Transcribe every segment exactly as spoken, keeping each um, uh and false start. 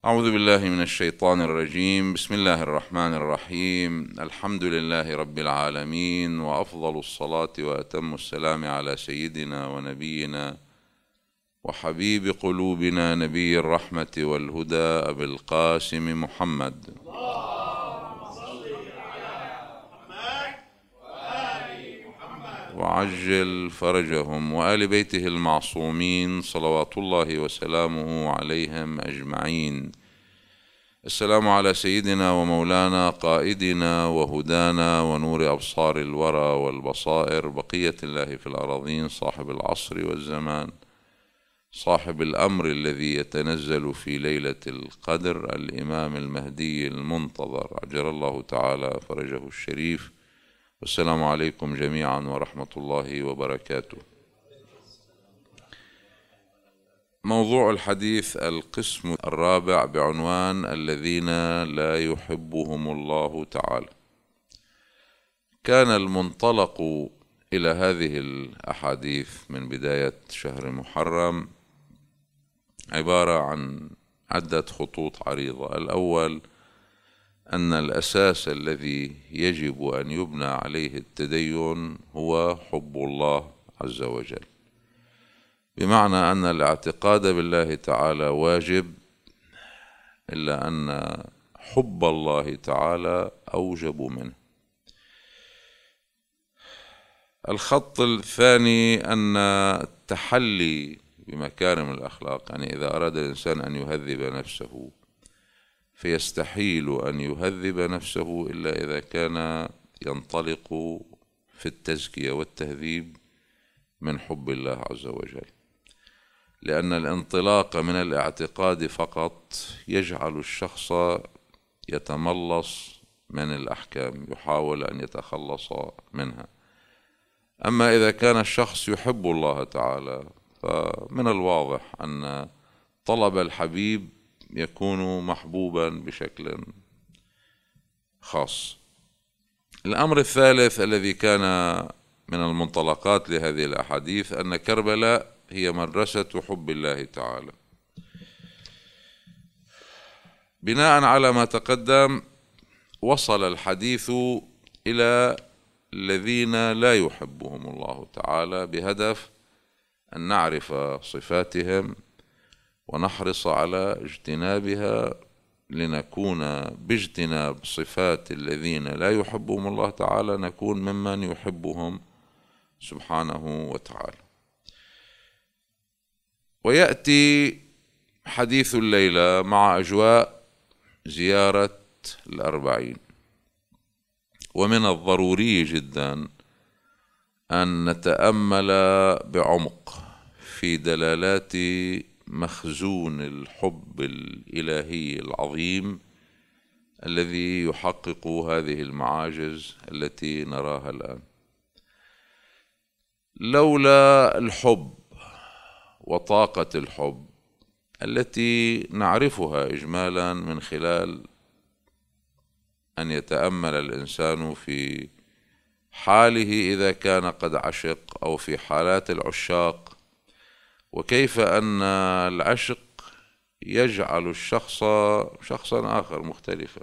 أعوذ بالله من الشيطان الرجيم. بسم الله الرحمن الرحيم. الحمد لله رب العالمين، وأفضل الصلاة وأتم السلام على سيدنا ونبينا وحبيب قلوبنا نبي الرحمة والهدى أبي القاسم محمد. اللهم صل على محمد وآل محمد وعجل فرجهم وآل بيته المعصومين صلوات الله وسلامه عليهم أجمعين. السلام على سيدنا ومولانا قائدنا وهدانا ونور أبصار الورى والبصائر، بقية الله في الأراضين، صاحب العصر والزمان، صاحب الأمر الذي يتنزل في ليلة القدر، الإمام المهدي المنتظر عجل الله تعالى فرجه الشريف. والسلام عليكم جميعا ورحمة الله وبركاته. موضوع الحديث القسم الرابع بعنوان الذين لا يحبهم الله تعالى. كان المنطلق إلى هذه الأحاديث من بداية شهر محرم عبارة عن عدة خطوط عريضة. الأول أن الأساس الذي يجب أن يبنى عليه التدين هو حب الله عز وجل، بمعنى أن الاعتقاد بالله تعالى واجب، إلا أن حب الله تعالى أوجب منه. الخط الثاني أن التحلي بمكارم الأخلاق، يعني إذا أراد الإنسان أن يهذب نفسه فيستحيل أن يهذب نفسه إلا إذا كان ينطلق في التزكية والتهذيب من حب الله عز وجل، لأن الانطلاق من الاعتقاد فقط يجعل الشخص يتملص من الأحكام، يحاول أن يتخلص منها. أما إذا كان الشخص يحب الله تعالى فمن الواضح أن طلب الحبيب يكون محبوبا بشكل خاص. الأمر الثالث الذي كان من المنطلقات لهذه الأحاديث أن كربلاء هي مدرسة حب الله تعالى. بناء على ما تقدم وصل الحديث إلى الذين لا يحبهم الله تعالى بهدف أن نعرف صفاتهم ونحرص على اجتنابها، لنكون باجتناب صفات الذين لا يحبهم الله تعالى نكون ممن يحبهم سبحانه وتعالى. ويأتي حديث الليلة مع أجواء زيارة الأربعين، ومن الضروري جدا أن نتأمل بعمق في دلالات مخزون الحب الإلهي العظيم الذي يحقق هذه المعاجز التي نراها الآن. لولا الحب وطاقة الحب التي نعرفها إجمالا من خلال أن يتأمل الإنسان في حاله إذا كان قد عشق أو في حالات العشاق، وكيف أن العشق يجعل الشخص شخصا آخر مختلفا.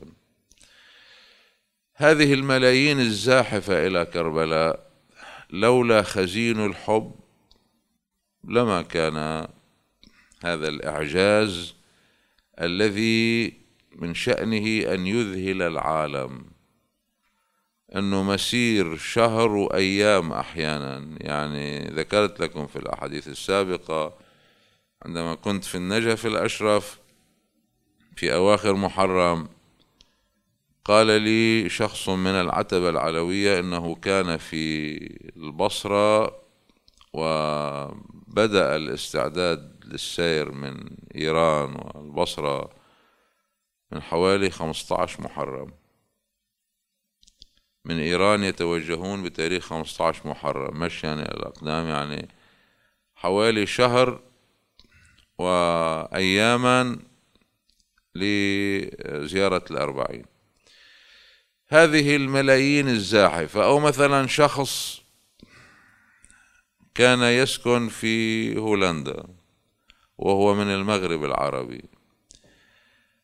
هذه الملايين الزاحفة إلى كربلاء لولا خزين الحب لما كان هذا الإعجاز الذي من شأنه أن يذهل العالم، أنه مسير شهر وأيام أحيانا. يعني ذكرت لكم في الأحاديث السابقة عندما كنت في النجف الأشرف في أواخر محرم، قال لي شخص من العتبة العلوية أنه كان في البصرة وبدأ الاستعداد للسير من إيران والبصرة من حوالي خمسة عشر محرم. من إيران يتوجهون بتاريخ خمسة عشر محرم مشيا يعني الأقدام، يعني حوالي شهر وأياما لزيارة الأربعين. هذه الملايين الزاحفة، أو مثلا شخص كان يسكن في هولندا وهو من المغرب العربي،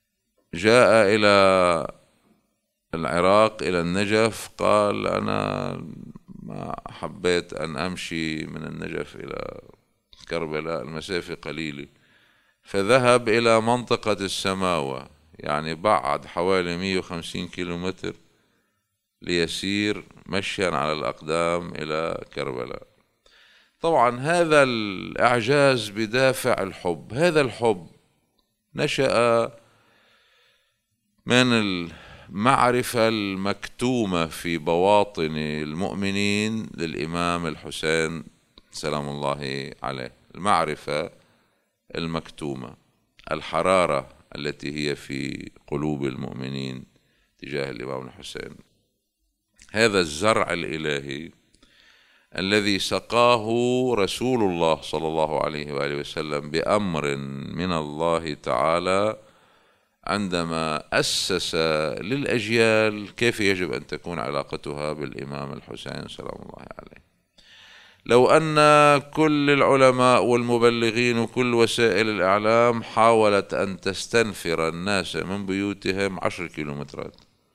جاء إلى العراق إلى النجف، قال أنا ما حبيت أن أمشي من النجف إلى كربلاء، المسافة قليلة، فذهب إلى منطقة السماوة، يعني بعد حوالي مئة وخمسين كيلومتر ليسير مشيا على الأقدام إلى كربلاء. طبعا هذا الإعجاز بدافع الحب. هذا الحب نشأ من المعرفة المكتومة في بواطن المؤمنين للإمام الحسين سلام الله عليه، المعرفة المكتومة، الحرارة التي هي في قلوب المؤمنين تجاه الإمام الحسين. هذا الزرع الإلهي الذي سقاه رسول الله صلى الله عليه وآله وسلم بأمر من الله تعالى عندما أسس للأجيال كيف يجب أن تكون علاقتها بالإمام الحسين سلام الله عليه. لو أن كل العلماء والمبلغين وكل وسائل الإعلام حاولت أن تستنفر الناس من بيوتهم عشر كيلومترات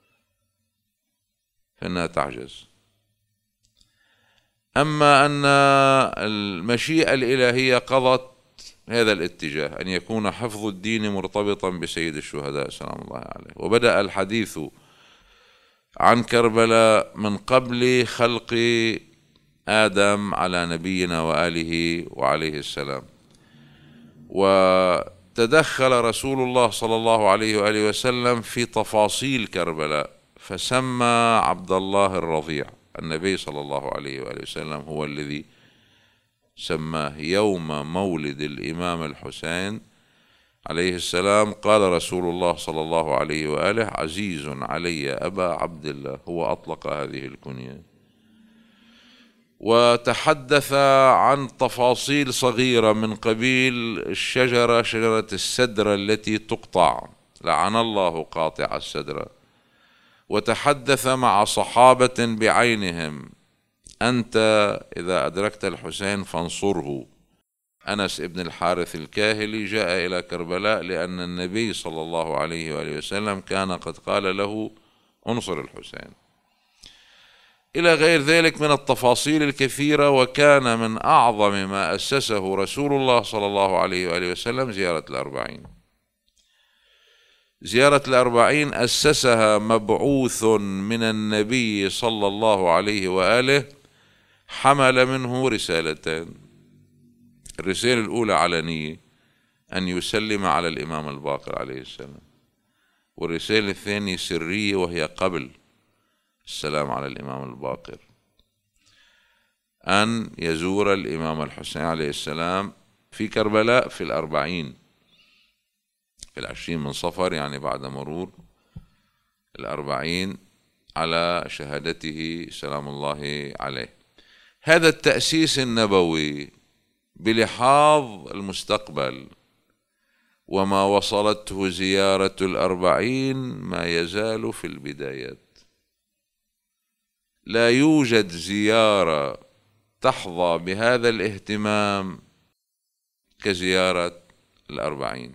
فإنها تعجز. أما أن المشيئة الإلهية قضت هذا الاتجاه، أن يكون حفظ الدين مرتبطا بسيد الشهداء سلام الله عليه. وبدأ الحديث عن كربلاء من قبل خلق آدم على نبينا وآله وعليه السلام، وتدخل رسول الله صلى الله عليه وآله وسلم في تفاصيل كربلاء، فسمى عبد الله الرضيع. النبي صلى الله عليه وآله وسلم هو الذي سماه. يوم مولد الإمام الحسين عليه السلام قال رسول الله صلى الله عليه وآله: عزيز علي أبا عبد الله. هو أطلق هذه الكنية، وتحدث عن تفاصيل صغيرة من قبيل الشجرة، شجرة السدرة التي تقطع، لعن الله قاطع السدرة. وتحدث مع صحابة بعينهم: أنت إذا أدركت الحسين فانصره. أنس ابن الحارث الكاهلي جاء إلى كربلاء لأن النبي صلى الله عليه وآله وسلم كان قد قال له: انصر الحسين، إلى غير ذلك من التفاصيل الكثيرة. وكان من أعظم ما أسسه رسول الله صلى الله عليه وآله وسلم زيارة الأربعين. زيارة الأربعين أسسها مبعوث من النبي صلى الله عليه وآله، حمل منه رسالتين. الرسالة الأولى علنية، أن يسلم على الإمام الباقر عليه السلام، والرسالة الثانية سرية وهي قبل السلام على الإمام الباقر، أن يزور الإمام الحسين عليه السلام في كربلاء في الأربعين، في العشرين من صفر، يعني بعد مرور الأربعين على شهادته سلام الله عليه. هذا التأسيس النبوي بلحاظ المستقبل وما وصلته زيارة الأربعين ما يزال في البدايات. لا يوجد زيارة تحظى بهذا الاهتمام كزيارة الأربعين،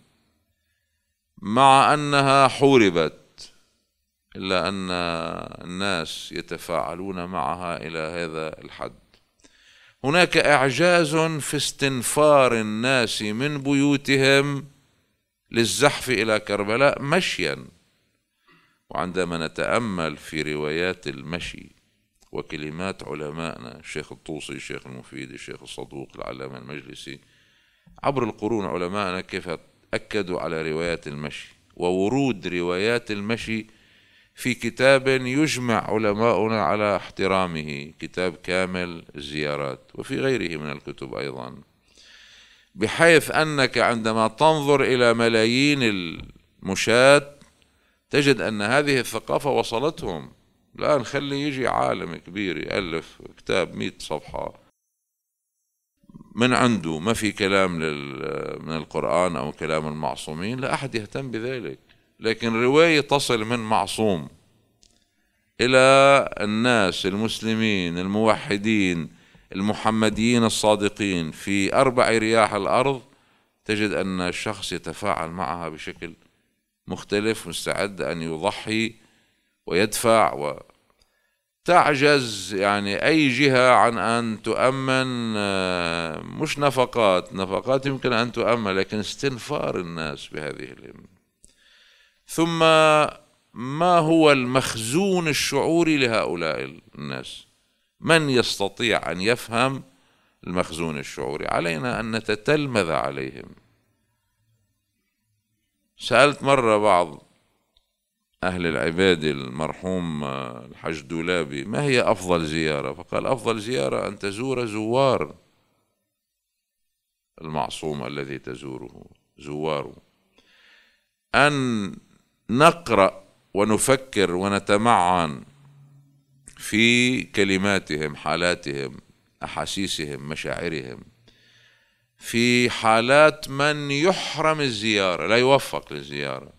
مع أنها حوربت، إلا أن الناس يتفاعلون معها إلى هذا الحد. هناك إعجاز في استنفار الناس من بيوتهم للزحف إلى كربلاء مشيا. وعندما نتأمل في روايات المشي وكلمات علمائنا، الشيخ الطوسي، الشيخ المفيد، الشيخ الصدوق، العلامة المجلسي، عبر القرون علمائنا كيف أكدوا على روايات المشي وورود روايات المشي في كتاب يجمع علماؤنا على احترامه، كتاب كامل الزيارات، وفي غيره من الكتب أيضا، بحيث أنك عندما تنظر إلى ملايين المشاة تجد أن هذه الثقافة وصلتهم. لا نخلي يجي عالم كبير يألف كتاب مئة صفحة من عنده ما في كلام من القرآن أو كلام المعصومين، لا أحد يهتم بذلك. لكن رواية تصل من معصوم إلى الناس المسلمين الموحدين المحمديين الصادقين في أربع رياح الأرض، تجد أن الشخص يتفاعل معها بشكل مختلف، مستعد أن يضحي ويدفع، وتعجز يعني أي جهة عن أن تؤمن مش نفقات نفقات يمكن أن تؤمن، لكن استنفار الناس بهذه الهمة. ثم ما هو المخزون الشعوري لهؤلاء الناس؟ من يستطيع أن يفهم المخزون الشعوري؟ علينا أن نتتلمذ عليهم. سألت مرة بعض أهل العباد المرحوم الحج دولابي ما هي أفضل زيارة؟ فقال أفضل زيارة أن تزور زوار المعصوم الذي تزوره زواره، أن نقرأ ونفكر ونتمعن في كلماتهم، حالاتهم، أحاسيسهم، مشاعرهم، في حالات من يحرم الزيارة لا يوفق للزيارة.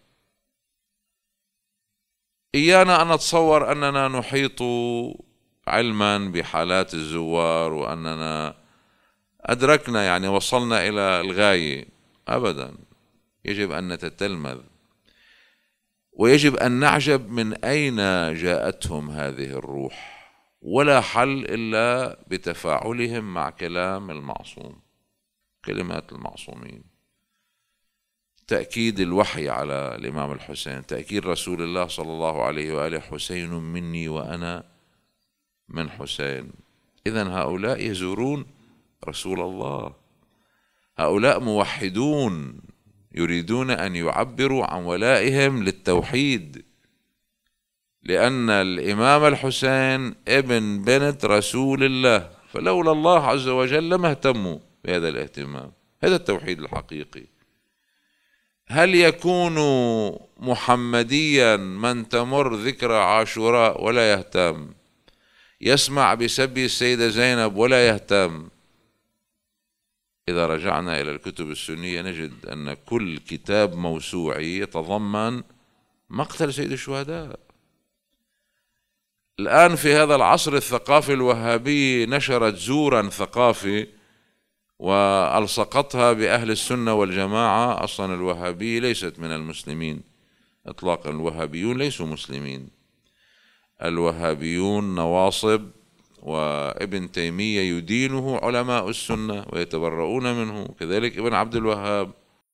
إيانا أن نتصور أننا نحيط علما بحالات الزوار وأننا أدركنا يعني وصلنا إلى الغاية، أبدا. يجب أن نتتلمذ، ويجب أن نعجب من أين جاءتهم هذه الروح، ولا حل إلا بتفاعلهم مع كلام المعصوم، كلمات المعصومين. تأكيد الوحي على الإمام الحسين، تأكيد رسول الله صلى الله عليه وآله: حسين مني وأنا من حسين. إذن هؤلاء يزورون رسول الله، هؤلاء موحدون يريدون أن يعبروا عن ولائهم للتوحيد، لأن الإمام الحسين ابن بنت رسول الله، فلولا الله عز وجل لما اهتموا بهذا الاهتمام. هذا التوحيد الحقيقي. هل يكون محمديا من تمر ذكرى عاشوراء ولا يهتم، يسمع بسب السيدة زينب ولا يهتم؟ إذا رجعنا إلى الكتب السنية نجد أن كل كتاب موسوعي يتضمن مقتل سيد الشهداء. الآن في هذا العصر الثقافي الوهابي نشرت زورا ثقافي وألصقتها بأهل السنة والجماعة. أصلا الوهابية ليست من المسلمين إطلاقا، الوهابيون ليسوا مسلمين، الوهابيون نواصب، وابن تيمية يدينه علماء السنة ويتبرؤون منه، كذلك ابن عبد الوهاب.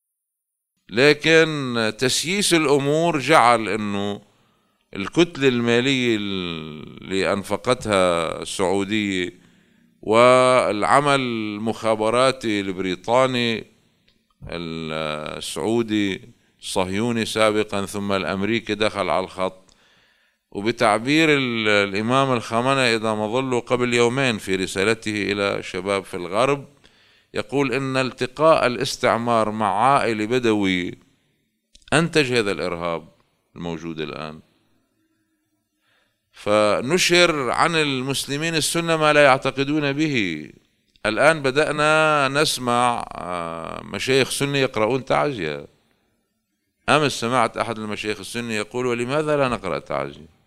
لكن تسييس الأمور جعل أنه الكتلة المالية اللي أنفقتها السعودية والعمل المخابراتي البريطاني السعودي الصهيوني سابقا ثم الأمريكي دخل على الخط. وبتعبير الإمام الخامنئي إذا ما ظلوا قبل يومين في رسالته إلى الشباب في الغرب يقول إن التقاء الاستعمار مع عائلة بدوي أنتج هذا الإرهاب الموجود الآن. فنشر عن المسلمين السنة ما لا يعتقدون به. الآن بدأنا نسمع مشايخ سنة يقرؤون تعزية. أمس سمعت أحد المشايخ السنة يقول: ولماذا لا نقرأ تعزية؟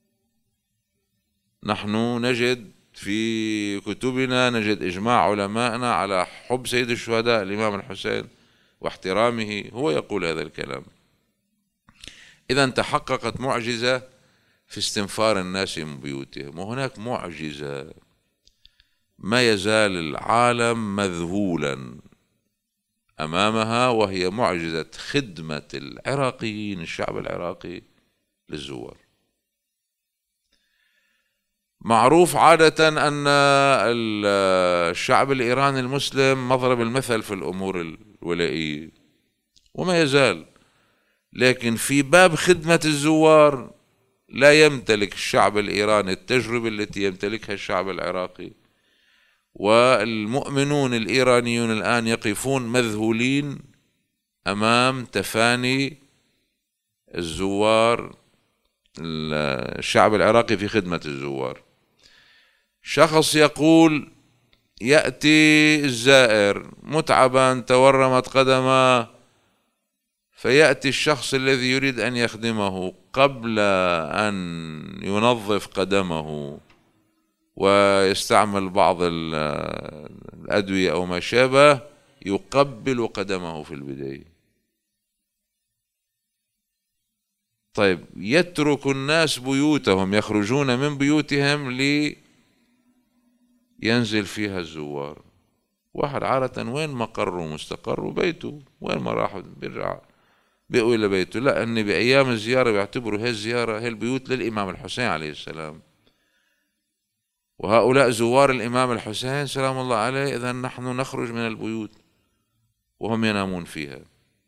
نحن نجد في كتبنا، نجد إجماع علمائنا على حب سيد الشهداء الإمام الحسين واحترامه، هو يقول هذا الكلام. إذن تحققت معجزة في استنفار الناس من بيوتهم، وهناك معجزة ما يزال العالم مذهولا أمامها، وهي معجزة خدمة العراقيين، الشعب العراقي، للزوار. معروف عادة أن الشعب الإيراني المسلم مضرب المثل في الأمور الولائية وما يزال، لكن في باب خدمة الزوار لا يمتلك الشعب الإيراني التجربة التي يمتلكها الشعب العراقي. والمؤمنون الإيرانيون الآن يقفون مذهولين أمام تفاني الزوار، الشعب العراقي في خدمة الزوار. شخص يقول: يأتي الزائر متعبا تورمت قدمه، فيأتي الشخص الذي يريد أن يخدمه قبل أن ينظف قدمه ويستعمل بعض الأدوية أو ما شابه، يقبل قدمه في البداية. طيب يترك الناس بيوتهم، يخرجون من بيوتهم لينزل فيها الزوار. واحد عادة وين مقره مستقره؟ بيته. وين ما راح بيرجع بيقوي إلى بيته. لا، أن بأيام الزيارة بيعتبروا هي الزيارة هي البيوت للإمام الحسين عليه السلام، وهؤلاء زوار الإمام الحسين سلام الله عليه، إذا نحن نخرج من البيوت وهم ينامون فيها.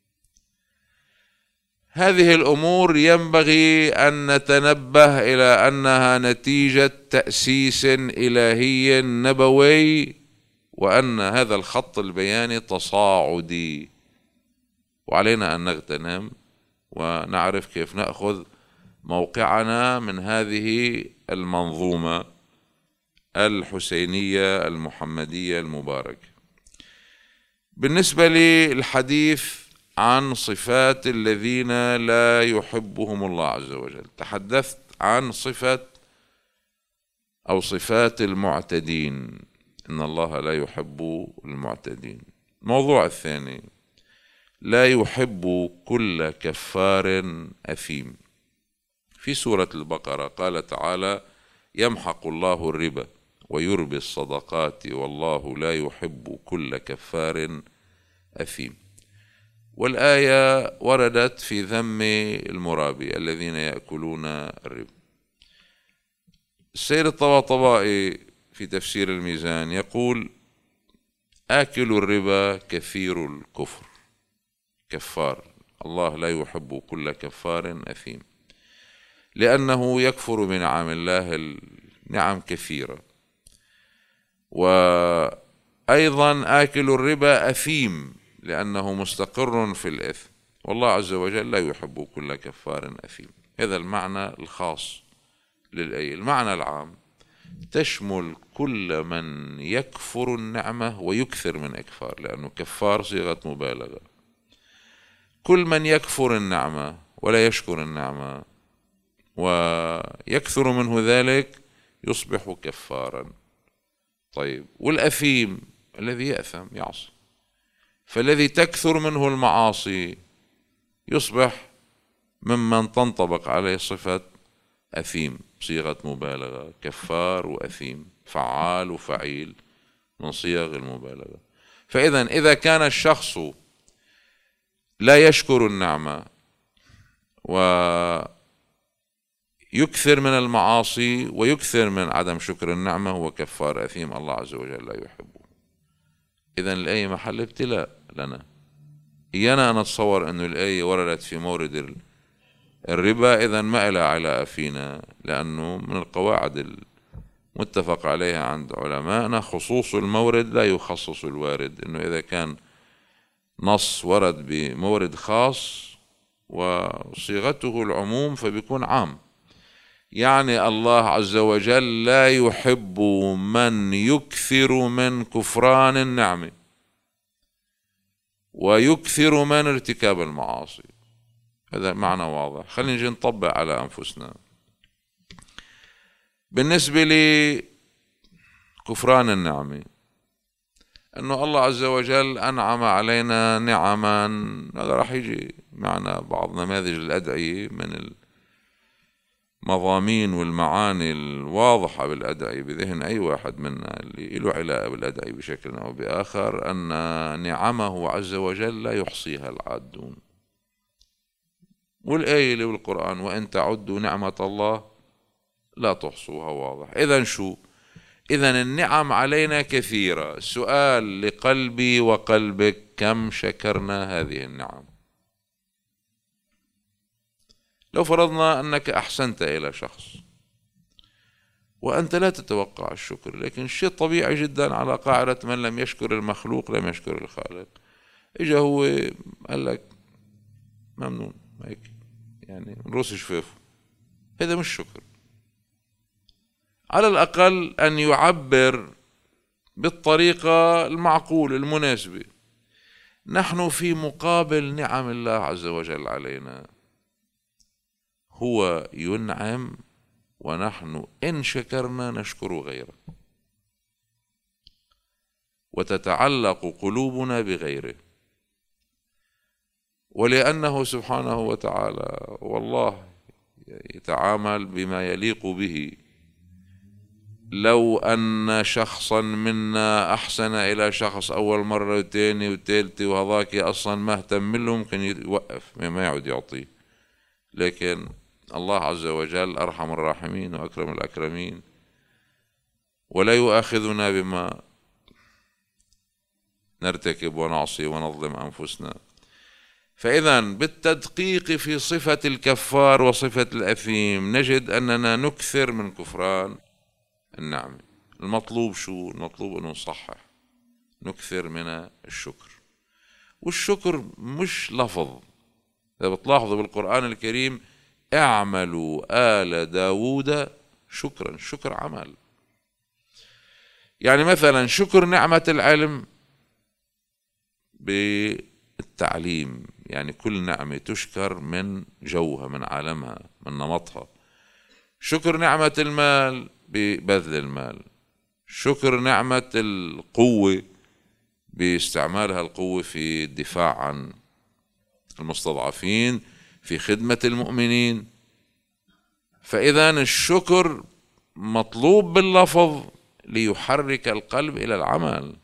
هذه الأمور ينبغي أن نتنبه إلى أنها نتيجة تأسيس إلهي نبوي، وأن هذا الخط البياني تصاعدي، وعلينا أن نغتنم ونعرف كيف نأخذ موقعنا من هذه المنظومة الحسينية المحمدية المباركة. بالنسبة للحديث عن صفات الذين لا يحبهم الله عز وجل، تحدثت عن صفة أو صفات المعتدين، إن الله لا يحب المعتدين. الموضوع الثاني، لا يحب كل كفار أثيم. في سورة البقرة قال تعالى: يمحق الله الربا ويربي الصدقات والله لا يحب كل كفار أثيم. والآية وردت في ذم المرابي الذين يأكلون الربا. السيد الطباطبائي في تفسير الميزان يقول: آكل الربا كثير الكفر، كفار، الله لا يحب كل كفار أثيم، لأنه يكفر بنعم الله نعم كثيرة. وأيضا آكل الربا أثيم لأنه مستقر في الإثم، والله عز وجل لا يحب كل كفار أثيم. هذا المعنى الخاص للآية. المعنى العام تشمل كل من يكفر النعمة ويكثر من إكفار، لأنه كفار صيغة مبالغة. كل من يكفر النعمة ولا يشكر النعمة ويكثر منه ذلك يصبح كفارا. طيب، والأثيم الذي يأثم يعصي، فالذي تكثر منه المعاصي يصبح ممن تنطبق عليه صفة أثيم، صيغة مبالغة، كفار وأثيم، فعال وفعيل من صيغ المبالغة. فإذا إذا كان الشخص لا يشكر النعمة ويكثر من المعاصي ويكثر من عدم شكر النعمة هو كفار أثيم، الله عز وجل لا يحبه. إذن الآية محل ابتلاء لنا. إيانا أن نتصور أن الآية وردت في مورد الربا إذن ما إلى علاقة فينا، لأنه من القواعد المتفق عليها عند علمائنا خصوص المورد لا يخصص الوارد، أنه إذا كان نص ورد بمورد خاص وصيغته العموم فبيكون عام. يعني الله عز وجل لا يحب من يكثر من كفران النعمة ويكثر من ارتكاب المعاصي. هذا معنى واضح. خلينا نجي نطبق على أنفسنا. بالنسبة لكفران النعمة، أنه الله عز وجل أنعم علينا نعما، هذا راح يجي معنا بعض نماذج الأدعية من المضامين والمعاني الواضحة بالأدعية بذهن أي واحد منا اللي له علاقة بالأدعية بشكل أو بآخر، أن نعمه عز وجل لا يحصيها العادون. والآية اللي بالقرآن: وإن تعدوا نعمة الله لا تحصوها، واضح. إذن شو؟ إذن النعم علينا كثيرة. السؤال لقلبي وقلبك: كم شكرنا هذه النعم؟ لو فرضنا أنك أحسنت إلى شخص وأنت لا تتوقع الشكر، لكن الشيء طبيعي جدا على قاعدة من لم يشكر المخلوق لم يشكر الخالق. إجا هو قال لك ممنون هيك، يعني نروس شفافه، هذا مش شكر. على الأقل أن يعبر بالطريقة المعقولة المناسبة. نحن في مقابل نعم الله عز وجل علينا، هو ينعم ونحن إن شكرنا نشكر غيره، وتتعلق قلوبنا بغيره. ولأنه سبحانه وتعالى والله يتعامل بما يليق به. لو أن شخصا منا أحسن إلى شخص أول مرة وثاني وثالثة وهذاك أصلا ما اهتم له، ممكن يوقف ما يعود يعطيه. لكن الله عز وجل أرحم الراحمين وأكرم الأكرمين، ولا يؤاخذنا بما نرتكب ونعصي ونظلم أنفسنا. فإذا بالتدقيق في صفة الكفار وصفة الأثيم نجد أننا نكثر من كفران النعمة. المطلوب شو؟ المطلوب أنه نصحح، نكثر من الشكر. والشكر مش لفظ. إذا بتلاحظوا بالقرآن الكريم اعملوا آل داود شكرا، شكر عمل. يعني مثلا شكر نعمة العلم بالتعليم، يعني كل نعمة تشكر من جوها، من عالمها، من نمطها. شكر نعمة المال ببذل المال. شكر نعمة القوة باستعمالها القوة في الدفاع عن المستضعفين، في خدمة المؤمنين. فإذا الشكر مطلوب باللفظ ليحرك القلب إلى العمل،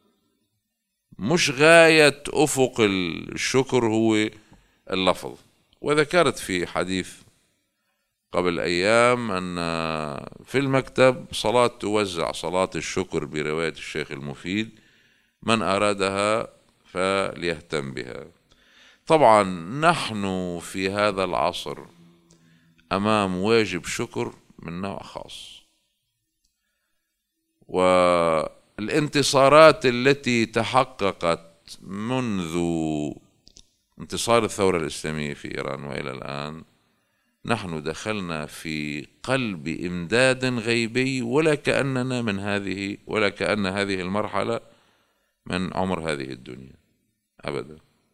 مش غاية أفق الشكر هو اللفظ. وذكرت في حديث قبل أيام أن في المكتب صلاة توزع، صلاة الشكر برواية الشيخ المفيد، من أرادها فليهتم بها. طبعا نحن في هذا العصر أمام واجب شكر من نوع خاص، والانتصارات التي تحققت منذ انتصار الثورة الإسلامية في إيران وإلى الآن، نحن دخلنا في قلب إمداد غيبي، ولا كأننا من هذه، ولا كأن هذه المرحلة من عمر هذه الدنيا أبدا.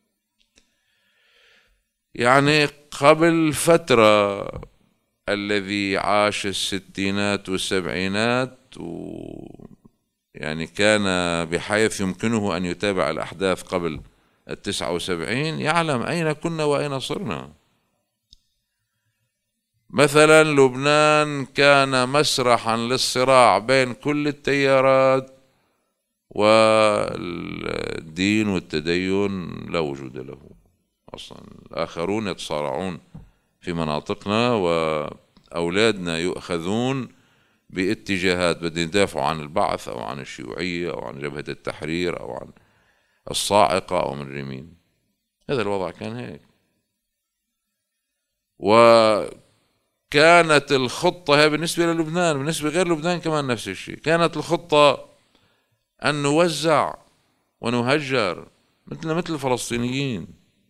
يعني قبل فترة الذي عاش الستينات والسبعينات و يعني كان بحيث يمكنه أن يتابع الأحداث قبل التسعة وسبعين يعلم أين كنا وأين صرنا. مثلا لبنان كان مسرحا للصراع بين كل التيارات، والدين والتدين لا وجود له أصلا. الآخرون يتصارعون في مناطقنا، وأولادنا يؤخذون باتجاهات، بدهم يدافعوا عن البعث أو عن الشيوعية أو عن جبهة التحرير أو عن الصاعقة أو من ريمين. هذا الوضع كان هيك. وكانت الخطة هي بالنسبة للبنان، بالنسبة غير لبنان كمان نفس الشيء. كانت الخطة أن نوزع ونهجر مثل مثل الفلسطينيين.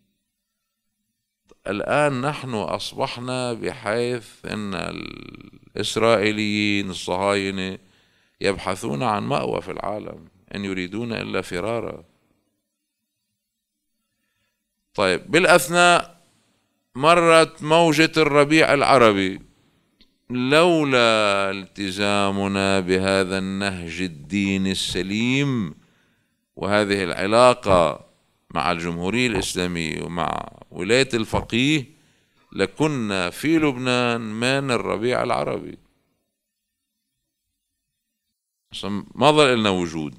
الآن نحن أصبحنا بحيث أن الإسرائيليين الصهاينة يبحثون عن مأوى في العالم، إن يريدون إلا فرارا. طيب بالأثناء مرت موجة الربيع العربي. لولا التزامنا بهذا النهج الديني السليم وهذه العلاقة مع الجمهورية الإسلامية ومع ولاية الفقيه، لكنا في لبنان من الربيع العربي، ما ظل لنا وجود.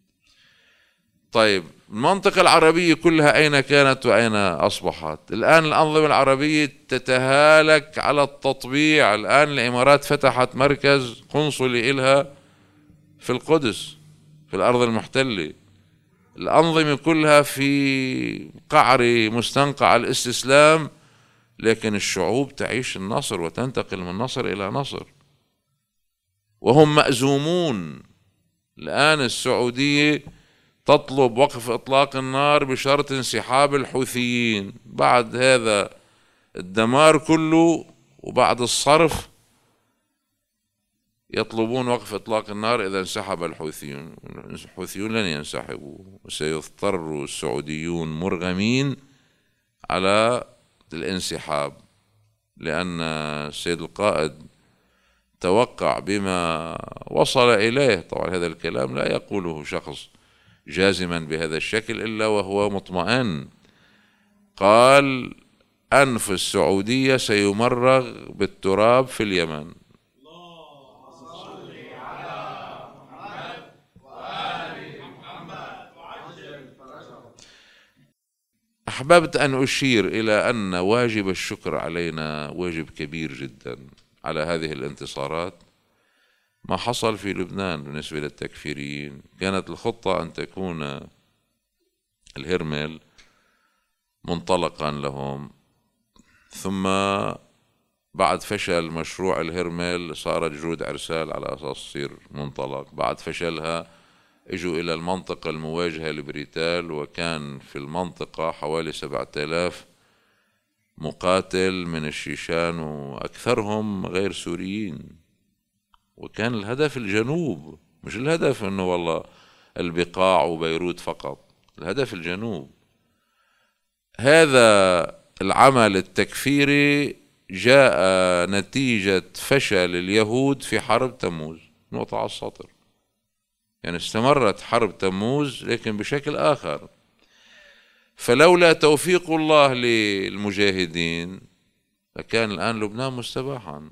طيب المنطقة العربية كلها أين كانت وأين أصبحت؟ الآن الأنظمة العربية تتهالك على التطبيع. الآن الإمارات فتحت مركز قنصلي إلها في القدس في الأرض المحتلة. الأنظمة كلها في قعر مستنقع الاستسلام، لكن الشعوب تعيش النصر وتنتقل من نصر إلى نصر، وهم مأزومون. الآن السعودية تطلب وقف إطلاق النار بشرط انسحاب الحوثيين. بعد هذا الدمار كله وبعد الصرف يطلبون وقف إطلاق النار إذا انسحب الحوثيون. الحوثيون لن ينسحبوا، وسيضطر السعوديون مرغمين على الانسحاب، لأن السيد القائد توقع بما وصل إليه. طبعا هذا الكلام لا يقوله شخص جازما بهذا الشكل إلا وهو مطمئن. قال أنف السعودية سيمرغ بالتراب في اليمن. أحببت أن أشير إلى أن واجب الشكر علينا واجب كبير جدا على هذه الانتصارات. ما حصل في لبنان بالنسبة للتكفيريين كانت الخطة أن تكون الهرمل منطلقا لهم، ثم بعد فشل مشروع الهرمل صارت جرود عرسال على أساس تصير منطلق. بعد فشلها اجوا إلى المنطقة المواجهة لبريتال، وكان في المنطقة حوالي سبعة آلاف مقاتل من الشيشان وأكثرهم غير سوريين، وكان الهدف الجنوب، مش الهدف أنه والله البقاع وبيروت فقط، الهدف الجنوب. هذا العمل التكفيري جاء نتيجة فشل اليهود في حرب تموز. نقطة على السطر. يعني استمرت حرب تموز لكن بشكل آخر. فلولا توفيق الله للمجاهدين لكان الآن لبنان مستباحا.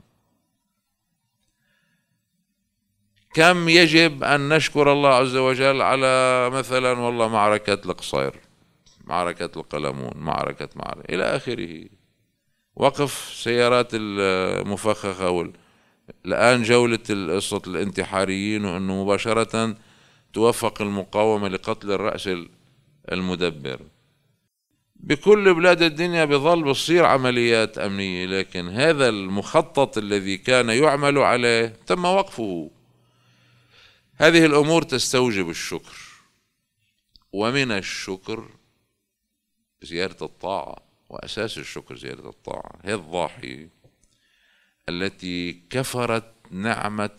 كم يجب أن نشكر الله عز وجل على مثلا والله معركة القصير، معركة القلمون، معركة معركة إلى آخره، وقف سيارات المفخخة وال... الآن جولة قصة الانتحاريين، وأنه مباشرة توفق المقاومة لقتل الرأس المدبر. بكل بلاد الدنيا بظل بصير عمليات أمنية، لكن هذا المخطط الذي كان يعمل عليه تم وقفه. هذه الأمور تستوجب الشكر، ومن الشكر زيادة الطاعة، وأساس الشكر زيادة الطاعة. هي الضاحية التي كفرت نعمة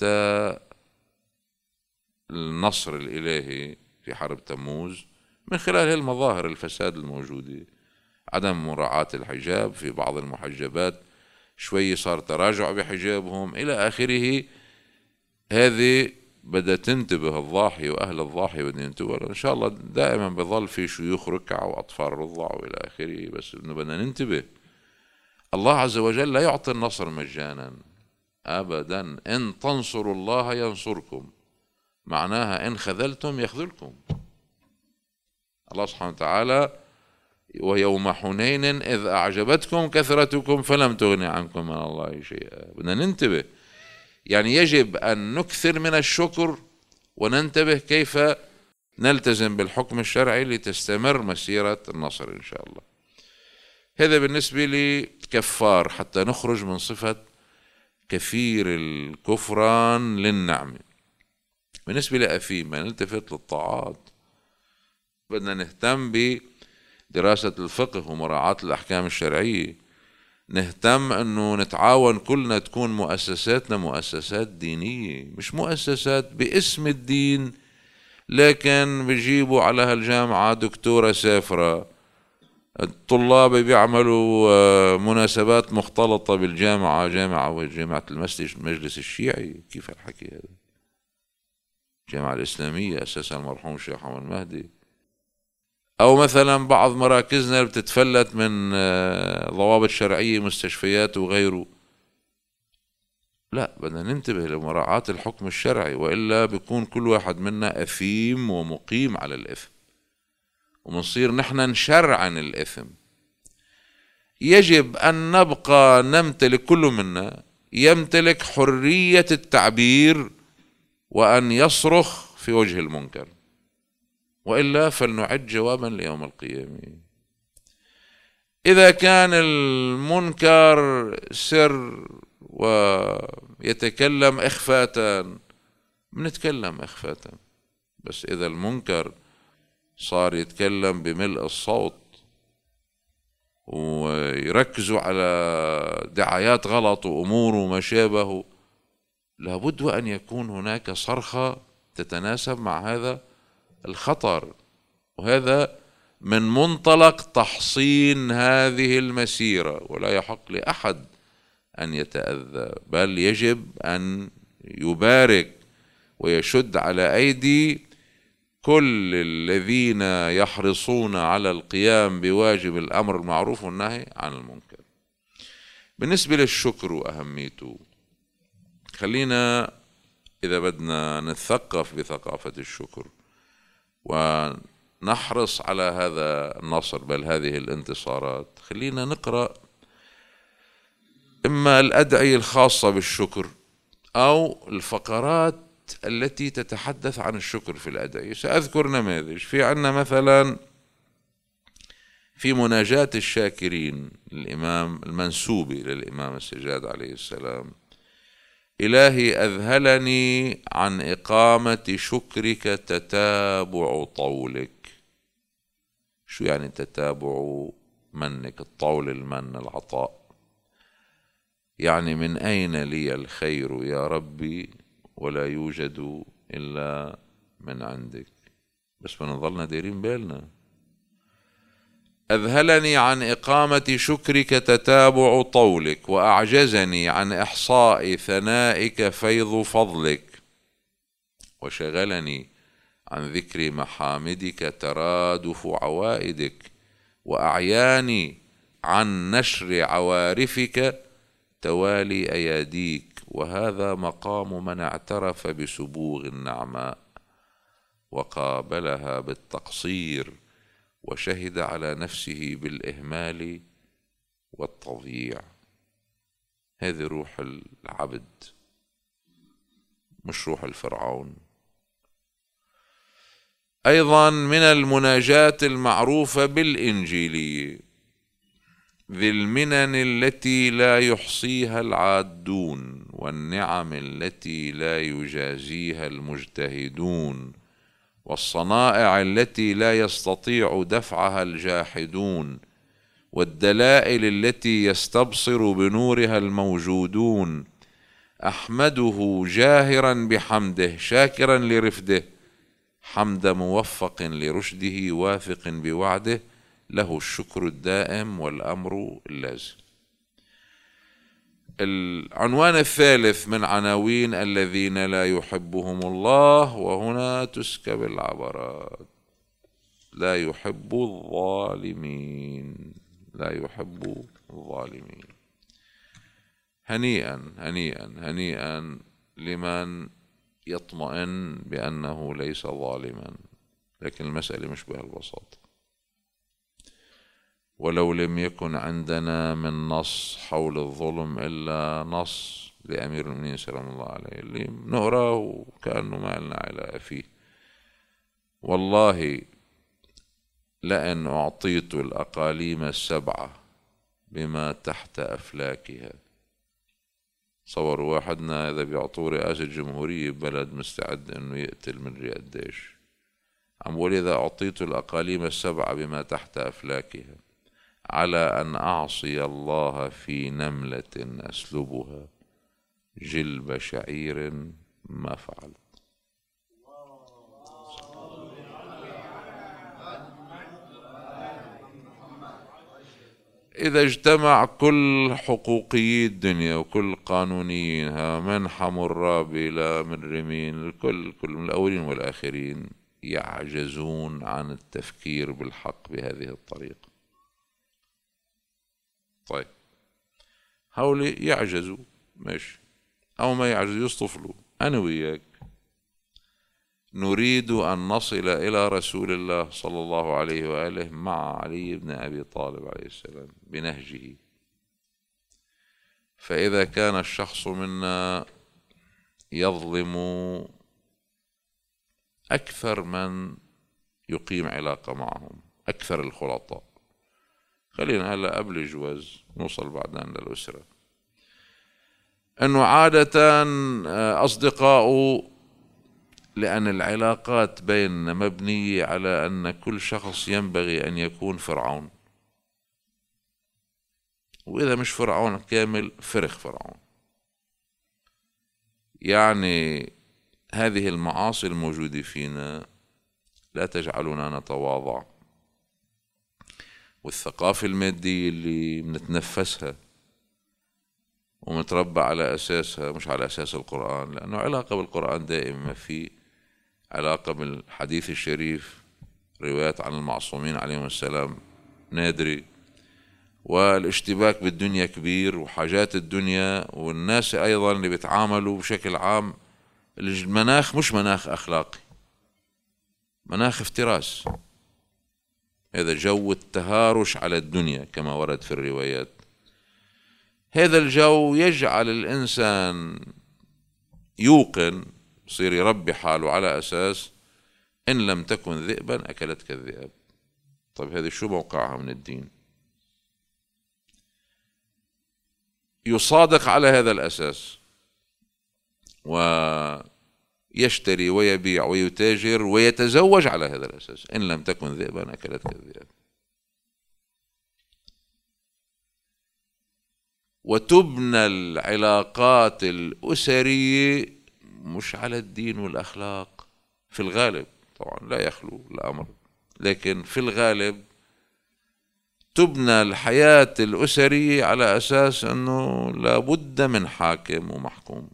النصر الإلهي في حرب تموز من خلال المظاهر الفساد الموجودة، عدم مراعاة الحجاب في بعض المحجبات، شوي صار تراجع بحجابهم إلى آخره. هذه بدأ تنتبه الضاحية، وأهل الضاحية بدأ ينتبهوا. إن شاء الله دائما بظل في شيوخ ركع وأطفال رضع وإلى آخره، بس إنه بدنا ننتبه. الله عز وجل لا يعطي النصر مجانا أبدا. إن تنصروا الله ينصركم، معناها إن خذلتم يخذلكم. الله سبحانه وتعالى: ويوم حنين إذ أعجبتكم كثرتكم فلم تغن عنكم من الله شيئا. بدنا ننتبه، يعني يجب أن نكثر من الشكر وننتبه كيف نلتزم بالحكم الشرعي لتستمر مسيرة النصر إن شاء الله. هذا بالنسبة لي كفار حتى نخرج من صفة كثير الكفران للنعمة. بالنسبة لأثيم ما نلتفت للطاعات، بدنا نهتم بدراسة الفقه ومراعاة الأحكام الشرعية. نهتم أنه نتعاون كلنا، تكون مؤسساتنا مؤسسات دينية، مش مؤسسات باسم الدين لكن بيجيبوا على هالجامعة دكتورة سافرة، الطلاب بيعملوا مناسبات مختلطة بالجامعة، جامعة وجامعة المجلس الشيعي. كيف الحكي هذا؟ الجامعة الإسلامية أسسها المرحوم الشيخ محمد المهدي. أو مثلا بعض مراكزنا بتتفلت من ضوابط شرعية، مستشفيات وغيره. لا، بدنا ننتبه لمراعاة الحكم الشرعي، وإلا بيكون كل واحد منا أثيم ومقيم على الإثم، ومنصير نحن نشرعن الإثم. يجب أن نبقى نمتلك، كل منا يمتلك حرية التعبير وأن يصرخ في وجه المنكر، وإلا فلنعد جوابا ليوم القيامة. إذا كان المنكر سر ويتكلم إخفاء بنتكلم إخفاء، بس إذا المنكر صار يتكلم بملء الصوت ويركزوا على دعايات غلط وأمور وما شابه، لابد أن يكون هناك صرخة تتناسب مع هذا الخطر. وهذا من منطلق تحصين هذه المسيرة، ولا يحق لأحد أن يتأذى، بل يجب أن يبارك ويشد على أيدي كل الذين يحرصون على القيام بواجب الأمر المعروف والنهي عن المنكر. بالنسبة للشكر وأهميته، خلينا إذا بدنا نتثقف بثقافة الشكر ونحرص على هذا النصر بل هذه الانتصارات، خلينا نقرأ إما الأدعية الخاصة بالشكر أو الفقرات التي تتحدث عن الشكر في الأدعية. سأذكر نماذج. في عنا مثلا في مناجاة الشاكرين الإمام المنسوبة للإمام السجاد عليه السلام: إلهي أذهلني عن إقامة شكرك تتابع طولك. شو يعني تتابع منك؟ الطول المن العطاء، يعني من أين لي الخير يا ربي ولا يوجد إلا من عندك. بس بنظلنا دايرين بالنا. أذهلني عن إقامة شكرك تتابع طولك، وأعجزني عن إحصاء ثنائك فيض فضلك، وشغلني عن ذكر محامدك ترادف عوائدك، وأعياني عن نشر عوارفك توالي أياديك. وهذا مقام من اعترف بسبوغ النعماء وقابلها بالتقصير، وشهد على نفسه بالإهمال والتضييع. هذه روح العبد، مش روح الفرعون. أيضا من المناجاة المعروفة بالإنجيلية: ذي المنن التي لا يحصيها العادون، والنعم التي لا يجازيها المجتهدون، والصنائع التي لا يستطيع دفعها الجاحدون، والدلائل التي يستبصر بنورها الموجودون. أحمده جاهرا بحمده، شاكرا لرفده، حمد موفق لرشده، واثق بوعده، له الشكر الدائم والأمر اللازم. العنوان الثالث من عناوين الذين لا يحبهم الله، وهنا تسكب العبرات: لا يحب الظالمين. لا يحب الظالمين. هنيئا هنيئا هنيئا لمن يطمئن بأنه ليس ظالما، لكن المسألة مش بهالبساطة. ولو لم يكن عندنا من نص حول الظلم إلا نص لأمير المؤمنين سلام الله عليه اللي نقرأه وكأنه ما لنا علاقة فيه. والله لأن أعطيت الأقاليم السبعة بما تحت أفلاكها. صوروا واحدنا إذا بيعطوا رئاسة جمهورية ببلد مستعد إنه يقتل من قديش. عم بقول إذا أعطيت الأقاليم السبعة بما تحت أفلاكها على أن أعصي الله في نملة أسلبها جلب شعير ما فعلت. إذا اجتمع كل حقوقي الدنيا وكل قانونيينها من حمورابي إلى من رمين، الكل كل من الأولين والآخرين يعجزون عن التفكير بالحق بهذه الطريقة. طيب هؤلاء يعجزوا ماشي، أو ما يعجزوا يصطفلوا. أنا وياك نريد أن نصل إلى رسول الله صلى الله عليه وآله مع علي بن أبي طالب عليه السلام بنهجه. فإذا كان الشخص منا يظلم أكثر من يقيم علاقة معهم، أكثر الخلطاء، خلينا هلا قبل الجواز نوصل بعدين للأسرة، أنه عادة أصدقاؤه، لأن العلاقات بيننا مبنية على أن كل شخص ينبغي أن يكون فرعون، وإذا مش فرعون كامل فرخ فرعون. يعني هذه المعاصي الموجودة فينا لا تجعلنا نتواضع، والثقافة المادية اللي بنتنفسها ومتربى على أساسها مش على أساس القرآن، لأنه علاقة بالقرآن دائما ما في علاقة بالحديث الشريف، روايات عن المعصومين عليهم السلام نادرة، والاشتباك بالدنيا كبير، وحاجات الدنيا والناس أيضا اللي بيتعاملوا بشكل عام. المناخ مش مناخ أخلاقي، مناخ افتراس. هذا جو التهارش على الدنيا كما ورد في الروايات. هذا الجو يجعل الإنسان يوقن، يصير يربي حاله على أساس إن لم تكن ذئبا أكلتك الذئاب. طيب هذه شو موقعها من الدين؟ يصادق على هذا الأساس ويشتري ويبيع ويتاجر ويتزوج على هذا الأساس، إن لم تكن ذئبا أكلتك الذئاب. وتبنى العلاقات الأسرية مش على الدين والأخلاق في الغالب، طبعا لا يخلو الأمر، لكن في الغالب تبنى الحياة الأسرية على أساس أنه لابد من حاكم ومحكوم.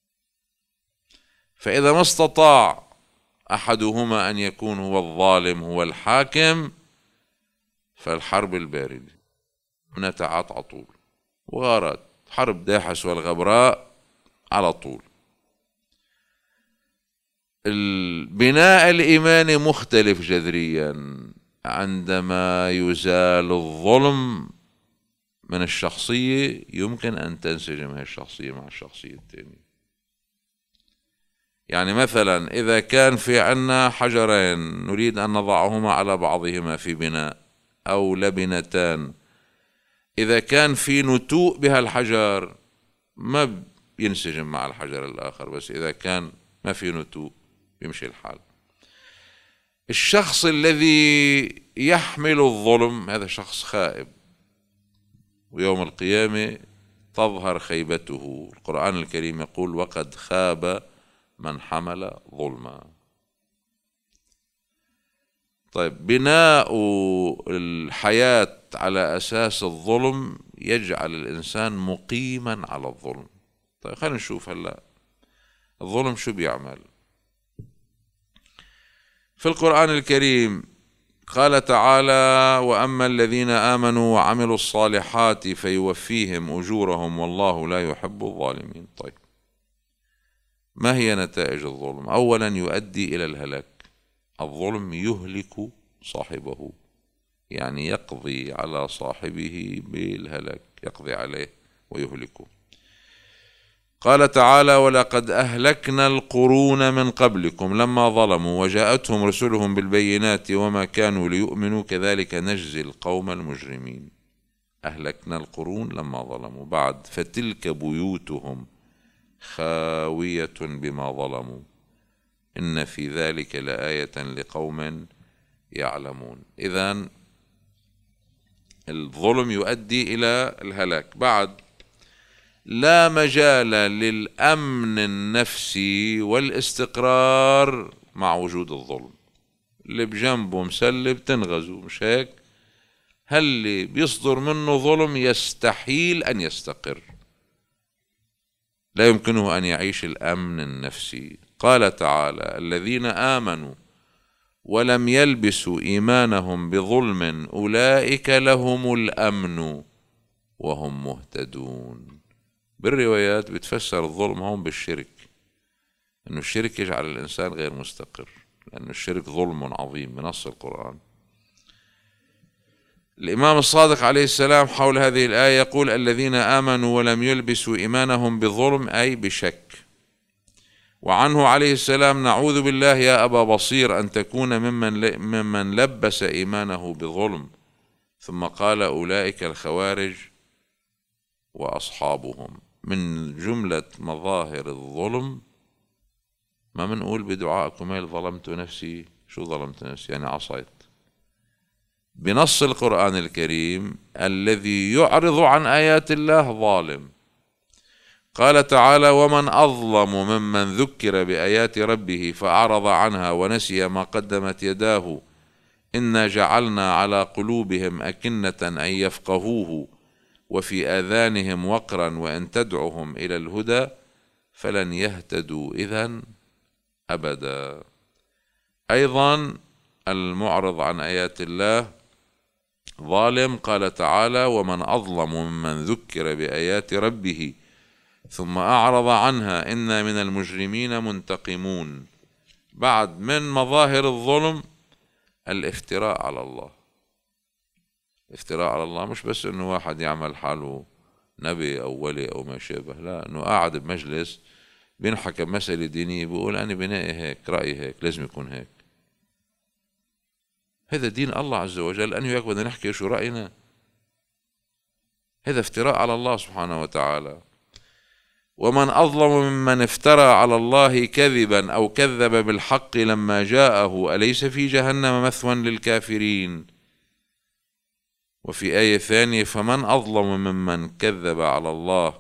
فإذا ما استطاع أحدهما أن يكون هو الظالم هو الحاكم، فالحرب الباردة نتعات على طول، وغارات حرب داحس والغبراء على طول. البناء الإيماني مختلف جذريا عندما يزال الظلم من الشخصية، يمكن أن تنسجم هذه الشخصية مع الشخصية الثانية. يعني مثلا إذا كان في عنا حجرين نريد أن نضعهما على بعضهما في بناء، أو لبنتان، إذا كان في نتوء بها الحجر ما بينسجم مع الحجر الآخر، بس إذا كان ما في نتوء بيمشي الحال. الشخص الذي يحمل الظلم هذا شخص خائب، ويوم القيامة تظهر خيبته. القرآن الكريم يقول: وقد خاب من حمل ظلما. طيب، بناء الحياة على أساس الظلم يجعل الإنسان مقيما على الظلم. طيب خلينا نشوف هلأ الظلم شو بيعمل. في القرآن الكريم قال تعالى: وأما الذين آمنوا وعملوا الصالحات فيوفيهم أجورهم والله لا يحب الظالمين. طيب، ما هي نتائج الظلم؟ أولا يؤدي إلى الهلاك. الظلم يهلك صاحبه، يعني يقضي على صاحبه بالهلاك، يقضي عليه ويهلكه. قال تعالى: ولقد أهلكنا القرون من قبلكم لما ظلموا وجاءتهم رسلهم بالبينات وما كانوا ليؤمنوا كذلك نجزي القوم المجرمين. أهلكنا القرون لما ظلموا، بعد فتلك بيوتهم خاوية بما ظلموا إن في ذلك لآية لقوم يعلمون. إذن الظلم يؤدي إلى الهلاك. بعد لا مجال للأمن النفسي والاستقرار مع وجود الظلم. اللي بجنبه مسلب تنغزه، مش هيك؟ هل اللي بيصدر منه ظلم يستحيل أن يستقر، لا يمكنه أن يعيش الأمن النفسي. قال تعالى: الذين آمنوا ولم يلبسوا إيمانهم بظلم أولئك لهم الأمن وهم مهتدون. بالروايات بتفسر الظلم هون بالشرك، أنه الشرك يجعل الإنسان غير مستقر، لأن الشرك ظلم عظيم بنص القرآن. الإمام الصادق عليه السلام حول هذه الآية يقول: الذين آمنوا ولم يلبسوا إيمانهم بظلم، أي بشك. وعنه عليه السلام: نعوذ بالله يا أبا بصير أن تكون ممن, ممن لبس إيمانه بظلم. ثم قال: أولئك الخوارج وأصحابهم. من جملة مظاهر الظلم ما منقول بدعائكم هل ظلمت نفسي. شو ظلمت نفسي؟ يعني عصيت. بنص القرآن الكريم: الذي يعرض عن آيات الله ظالم. قال تعالى: ومن أظلم ممن ذكر بآيات ربه فأعرض عنها ونسي ما قدمت يداه إنا جعلنا على قلوبهم أكنة أن يفقهوه وفي آذانهم وقرا وإن تدعهم إلى الهدى فلن يهتدوا إذن أبدا. أيضا المعرض عن آيات الله ظالم. قال تعالى: ومن أظلم ممن ذكر بآيات ربه ثم أعرض عنها إنا من المجرمين منتقمون. بعد من مظاهر الظلم الافتراء على الله. افتراء على الله مش بس انه واحد يعمل حاله نبي او ولي او ما شابه، لا، انه قاعد بمجلس بينحكى مسألة دينية بيقول انا بنائي هيك، رأيي هيك، لازم يكون هيك. هذا دين الله عز وجل، أن وياك بدنا نحكي شو رأينا؟ هذا افتراء على الله سبحانه وتعالى. ومن أظلم ممن افترى على الله كذبا أو كذب بالحق لما جاءه أليس في جهنم مثوى للكافرين. وفي آية ثانية: فمن أظلم ممن كذب على الله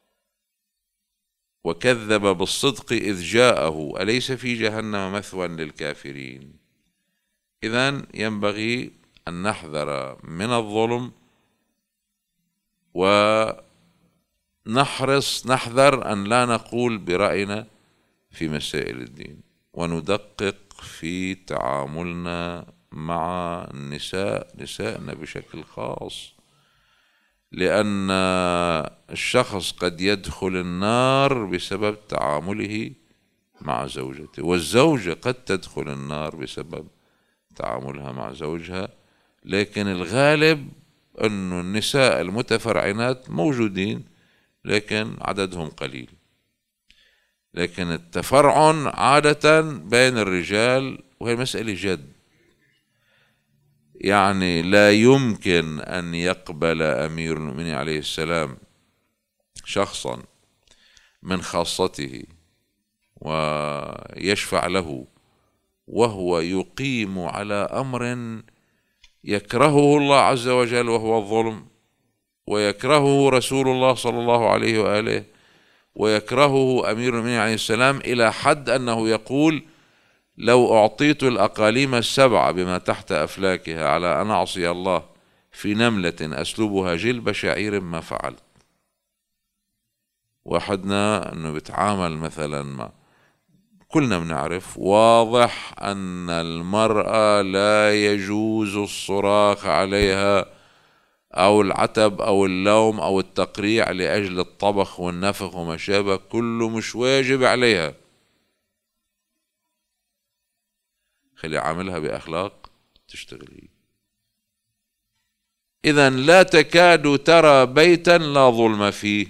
وكذب بالصدق إذ جاءه أليس في جهنم مثوى للكافرين. إذن ينبغي أن نحذر من الظلم ونحرص نحذر أن لا نقول برأينا في مسائل الدين، وندقق في تعاملنا مع النساء، نسائنا بشكل خاص، لأن الشخص قد يدخل النار بسبب تعامله مع زوجته، والزوجة قد تدخل النار بسبب تعاملها مع زوجها. لكن الغالب أن النساء المتفرعنات موجودين لكن عددهم قليل، لكن التفرعن عادة بين الرجال، وهي مسألة جد. يعني لا يمكن أن يقبل أمير المؤمنين عليه السلام شخصا من خاصته ويشفع له وهو يقيم على أمر يكرهه الله عز وجل وهو الظلم، ويكرهه رسول الله صلى الله عليه وآله، ويكرهه أمير المؤمنين عليه السلام، إلى حد أنه يقول: لو أعطيت الأقاليم السبعة بما تحت أفلاكها على أن أعصي الله في نملة أسلبها جلب شعير ما فعلت. واحدنا أنه بتعامل مثلا مع، كلنا بنعرف واضح أن المرأة لا يجوز الصراخ عليها أو العتب أو اللوم أو التقريع لأجل الطبخ والنفخ وما شابه، كله مش واجب عليها. خلي عاملها بأخلاق تشتغل هي. إذن لا تكاد ترى بيتا لا ظلم فيه.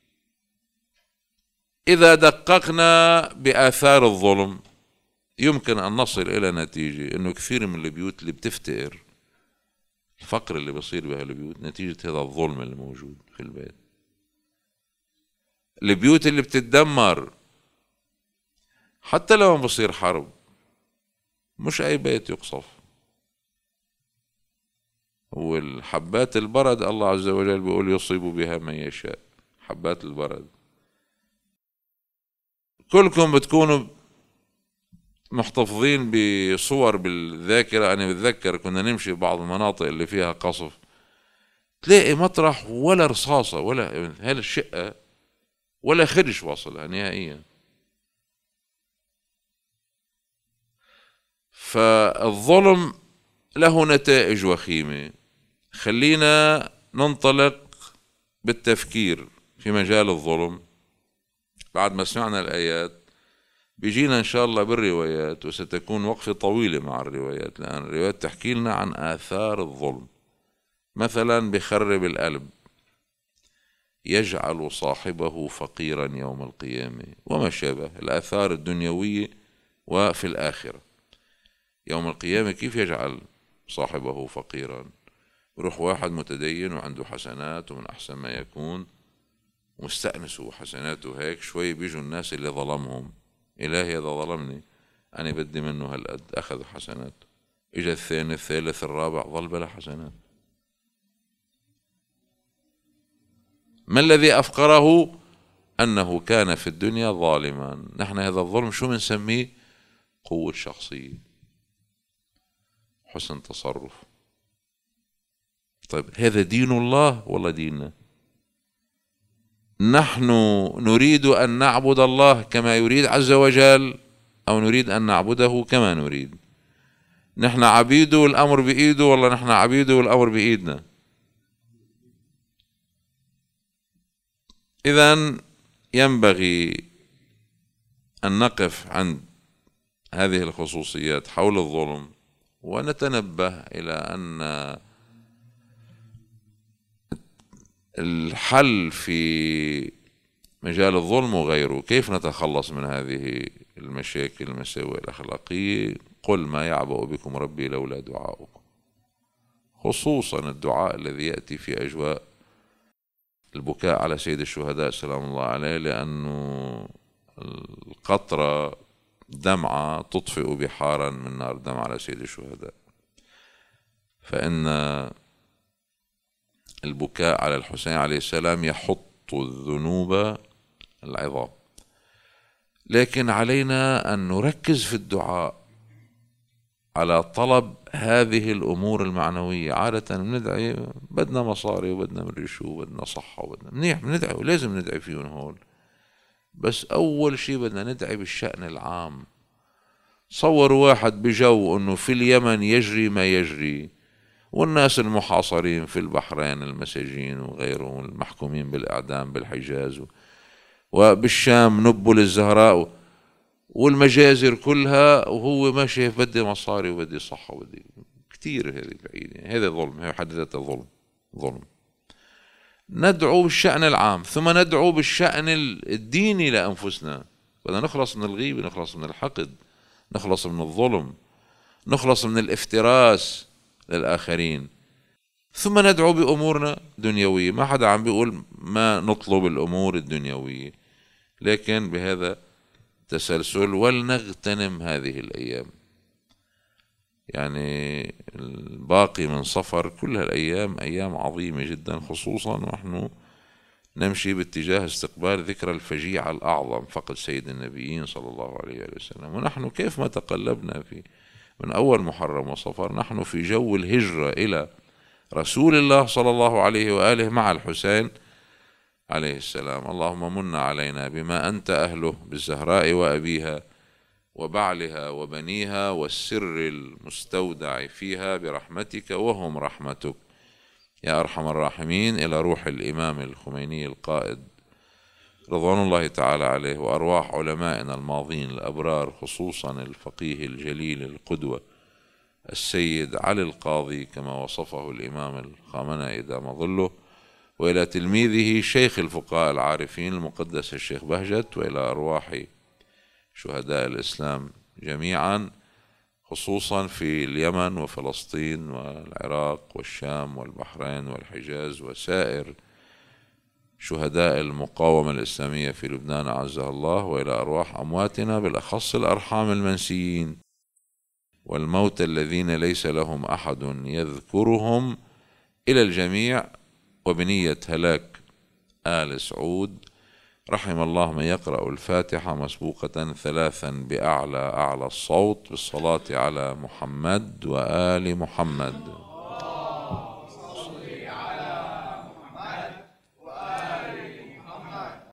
إذا دققنا بآثار الظلم يمكن أن نصل إلى نتيجة أنه كثير من البيوت اللي بتفتقر، الفقر اللي بصير بها البيوت نتيجة هذا الظلم اللي موجود في البيت. البيوت اللي بتتدمر حتى لو بصير حرب، مش أي بيت يقصف. والحبات البرد الله عز وجل بيقول يصيب بها من يشاء، حبات البرد. كلكم بتكونوا محتفظين بصور بالذاكرة. أنا بتذكر كنا نمشي بعض المناطق اللي فيها قصف، تلاقي مطرح ولا رصاصة ولا هذه الشقة ولا خدش واصلها نهائيا. فالظلم له نتائج وخيمة. خلينا ننطلق بالتفكير في مجال الظلم. بعد ما سمعنا الآيات بيجينا إن شاء الله بالروايات، وستكون وقفة طويلة مع الروايات، لأن الروايات تحكي لنا عن آثار الظلم. مثلا بخرب القلب، يجعل صاحبه فقيرا يوم القيامة وما شابه، الآثار الدنيوية وفي الآخرة. يوم القيامة كيف يجعل صاحبه فقيرا؟ يروح واحد متدين وعنده حسنات ومن أحسن ما يكون ومستأنس وحسناته هيك، شوي بيجوا الناس اللي ظلمهم: إلهي هذا ظلمني أنا بدي منه هالقد، أخذ حسنات. إجا الثاني الثالث الرابع ظل بلا حسنات. ما الذي أفقره؟ أنه كان في الدنيا ظالما. نحن هذا الظلم شو منسميه؟ قوة شخصية، حسن تصرف. طيب هذا دين الله ولا ديننا؟ نحن نريد أن نعبد الله كما يريد عز وجل، أو نريد أن نعبده كما نريد؟ نحن عبيده والأمر بإيده، والله نحن عبيده والأمر بإيدنا؟ إذن ينبغي أن نقف عند هذه الخصوصيات حول الظلم، ونتنبه إلى أن الحل في مجال الظلم وغيره، كيف نتخلص من هذه المشاكل المساوئ الأخلاقية؟ قل ما يعبأ بكم ربي لولا دعاؤكم، خصوصا الدعاء الذي يأتي في أجواء البكاء على سيد الشهداء سلام الله عليه، لأنه القطرة دمعة تطفئ بحارا من نار دم على سيد الشهداء. فإن البكاء على الحسين عليه السلام يحط الذنوب العظام، لكن علينا أن نركز في الدعاء على طلب هذه الأمور المعنوية. عادة بندعي بدنا مصاري وبدنا مرشو وبدنا صحة وبدنا منيح، بندعي ولازم ندعي فيهم هول، بس أول شيء بدنا ندعي بالشأن العام. صوروا واحد بجو أنه في اليمن يجري ما يجري، والناس المحاصرين في البحرين المساجين وغيرهم المحكومين بالإعدام بالحجاز، وبالشام نبل الزهراء والمجازر كلها، وهو ما شايف بدي مصاري وبدي صحة وبدي كتير. هذه بعيدة، يعني هذا ظلم، هي حد ذاتها ظلم. ظلم. ندعو بالشأن العام، ثم ندعو بالشأن الديني لأنفسنا. بدنا نخلص من الغيبة، نخلص من الحقد، نخلص من الظلم، نخلص من الافتراس للآخرين، ثم ندعو بأمورنا دنيوية. ما حدا عم بيقول ما نطلب الأمور الدنيوية، لكن بهذا تسلسل. ولنغتنم هذه الأيام، يعني الباقي من صفر، كل هالأيام أيام عظيمة جدا، خصوصا ونحن نمشي باتجاه استقبال ذكرى الفجيعة الأعظم، فقد سيد النبيين صلى الله عليه وسلم. ونحن كيف ما تقلبنا في من أول محرم وصفر، نحن في جو الهجرة إلى رسول الله صلى الله عليه وآله مع الحسين عليه السلام. اللهم من علينا بما أنت أهله بالزهراء وأبيها وبعلها وبنيها والسر المستودع فيها برحمتك وهم رحمتك يا أرحم الراحمين. إلى روح الإمام الخميني القائد رضوان الله تعالى عليه، وأرواح علمائنا الماضين الأبرار، خصوصا الفقيه الجليل القدوة السيد علي القاضي كما وصفه الإمام الخامنئي إدام ظله، وإلى تلميذه شيخ الفقهاء العارفين المقدس الشيخ بهجت، وإلى أرواح شهداء الإسلام جميعا، خصوصا في اليمن وفلسطين والعراق والشام والبحرين والحجاز وسائر شهداء المقاومة الإسلامية في لبنان أعزها الله، وإلى أرواح أمواتنا بالأخص الأرحام المنسيين والموتى الذين ليس لهم أحد يذكرهم، إلى الجميع. وبنية هلاك آل سعود رحم الله من يقرأ الفاتحة مسبوقة ثلاثا بأعلى أعلى الصوت بالصلاة على محمد وآل محمد.